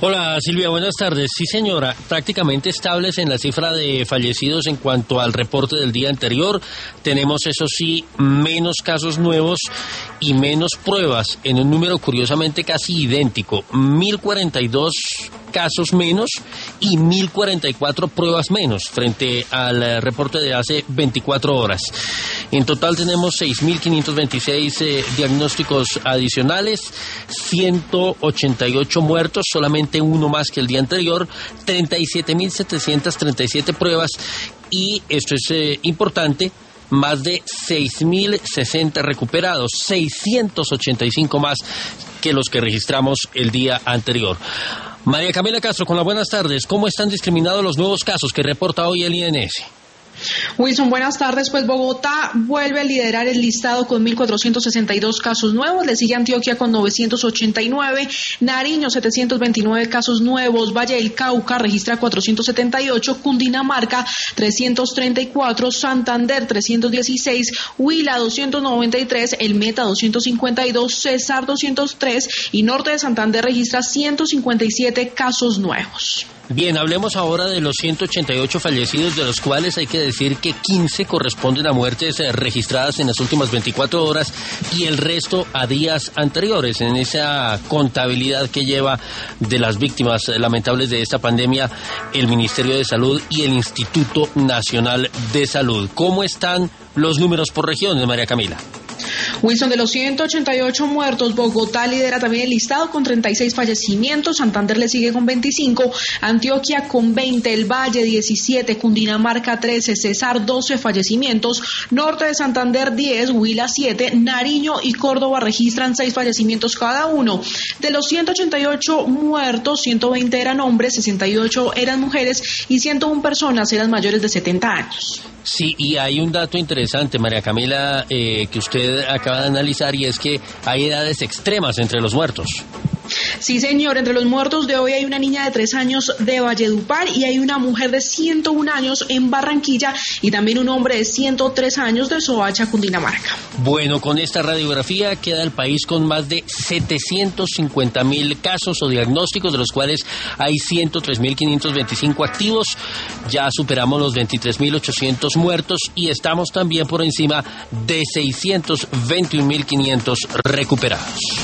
Hola Silvia, buenas tardes. Sí señora, prácticamente estables en la cifra de fallecidos en cuanto al reporte del día anterior. Tenemos, eso sí, menos casos nuevos y menos pruebas, en un número curiosamente casi idéntico. 1.042 casos menos y 1.044 pruebas menos frente al reporte de hace 24 horas. En total tenemos 6.526 diagnósticos adicionales, 188 muertos, solamente uno más que el día anterior, 37.737 pruebas y, esto es importante, más de 6.060 recuperados, 685 más que los que registramos el día anterior. María Camila Castro, con las buenas tardes. ¿Cómo están discriminados los nuevos casos que reporta hoy el INS? Wilson, buenas tardes. Pues Bogotá vuelve a liderar el listado con 1.462 casos nuevos, le sigue Antioquia con 989, Nariño 729 casos nuevos, Valle del Cauca registra 478, Cundinamarca 334, Santander 316, Huila 293, El Meta 252, Cesar 203 y Norte de Santander registra 157 casos nuevos. Bien, hablemos ahora de los 188 fallecidos, de los cuales hay que decir que 15 corresponden a muertes registradas en las últimas 24 horas y el resto a días anteriores, en esa contabilidad que lleva de las víctimas lamentables de esta pandemia el Ministerio de Salud y el Instituto Nacional de Salud. ¿Cómo están los números por regiones, María Camila? Wilson, de los 188 muertos, Bogotá lidera también el listado con 36 fallecimientos, Santander le sigue con 25, Antioquia con 20, el Valle 17, Cundinamarca 13, Cesar 12 fallecimientos, Norte de Santander 10, Huila 7, Nariño y Córdoba registran 6 fallecimientos cada uno. De los 188 muertos, 120 eran hombres, 68 eran mujeres y 101 personas eran mayores de 70 años. Sí, y hay un dato interesante, María Camila, que usted acaba de analizar, y es que hay edades extremas entre los muertos. Sí, señor, entre los muertos de hoy hay una niña de 3 años de Valledupar y hay una mujer de 101 años en Barranquilla y también un hombre de 103 años de Soacha, Cundinamarca. Bueno, con esta radiografía queda el país con más de 750.000 casos o diagnósticos, de los cuales hay 103.525 activos. Ya superamos los 23.800 muertos y estamos también por encima de 621.500 recuperados.